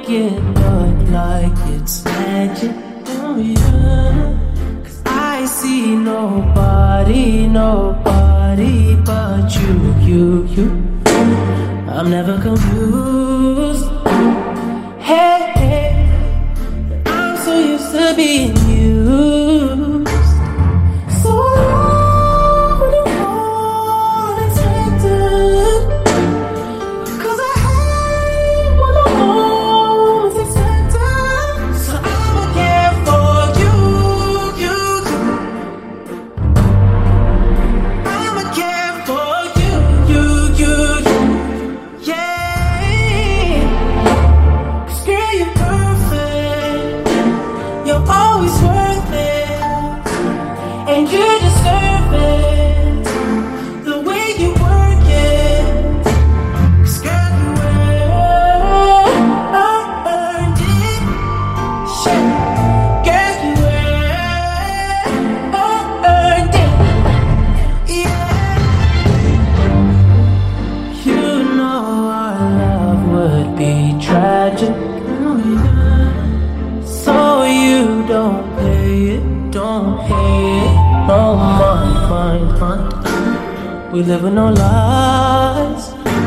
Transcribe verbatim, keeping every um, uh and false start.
make it look like it's magic. Oh yeah. 'Cause I see nobody, nobody but you, you, you. I'm never confused. Hey, hey, I'm so used to being used. So unexpected. 'Cause I hate when the moment's expected. So I'ma care for you, you, you. I'ma care for you, you, you, you. Yeah. 'Cause girl, you're perfect. You're always worth it. And you deserve it. The way you work it. 'Cause girl, you earned it. Shit. Girl, you earned it. Yeah. You know our love would be tragic. Oh, yeah. So you don't pay it, don't pay it. No mind, mind, mind. We live in no lies.